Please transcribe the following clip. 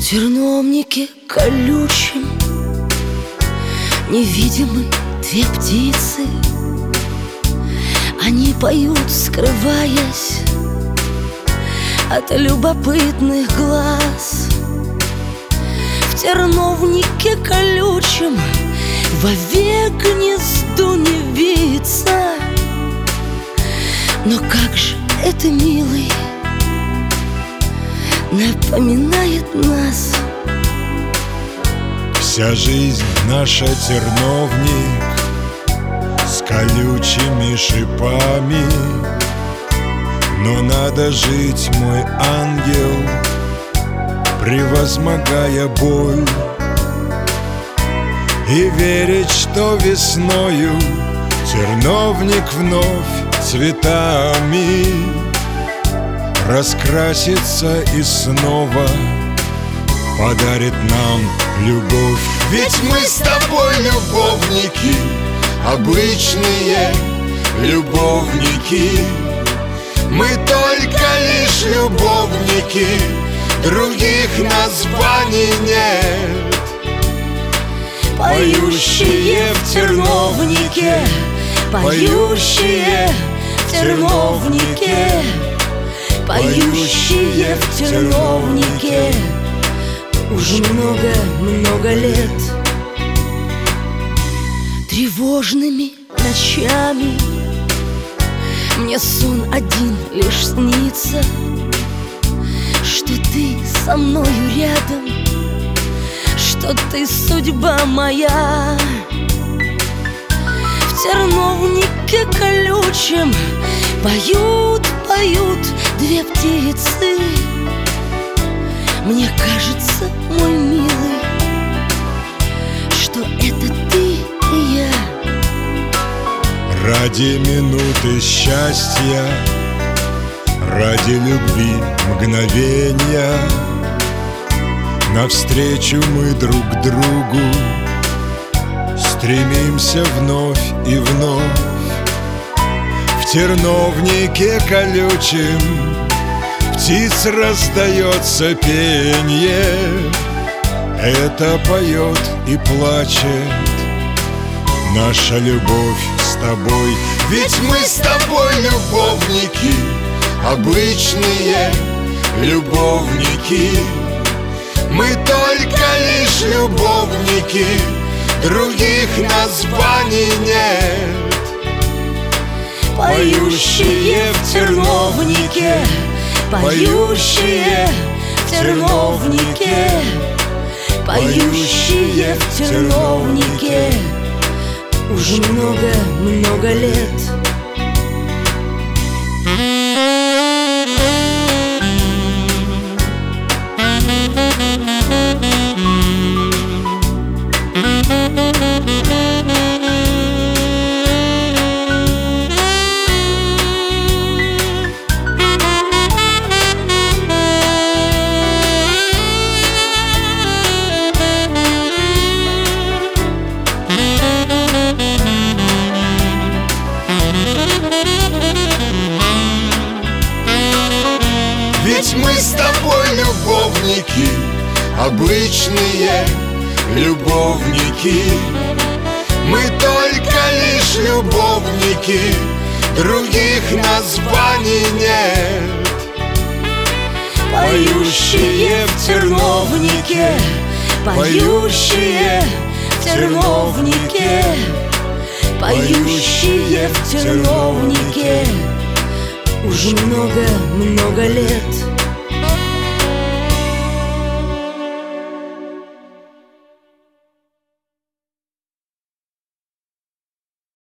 терновнике колючем невидимы две птицы. Они поют, скрываясь от любопытных глаз. В терновнике колючем вовек гнезду не виться. Но как же это, милый, напоминает нас. Вся жизнь наша терновник с колючими шипами. Но надо жить, мой ангел, превозмогая боль, и верить, что весною терновник вновь цветами раскрасится и снова подарит нам любовь. Ведь мы с тобой любовники, обычные любовники. Мы только лишь любовники, других названий нет. Поющие в терновнике, поющие в терновнике, поющие в терновнике уже много лет. Тревожными ночами мне сон один лишь снится, что ты со мною рядом, что ты судьба моя. В терновнике колючем поют две птицы. Мне кажется, мой милый, что это ты и я. Ради минуты счастья, ради любви мгновения, навстречу мы друг другу стремимся вновь и вновь. В терновнике колючем птиц раздается пенье. Это поет и плачет наша любовь с тобой. Ведь мы с тобой любовники, обычные любовники. Мы только лишь любовники, других названий нет. Поющие в терновнике, поющие в терновнике, поющие в терновнике уже много лет. Ведь мы с тобой любовники, обычные любовники. Мы только лишь любовники, других названий нет. Поющие в терновнике, поющие в терновнике, поющие в терновнике уже много лет.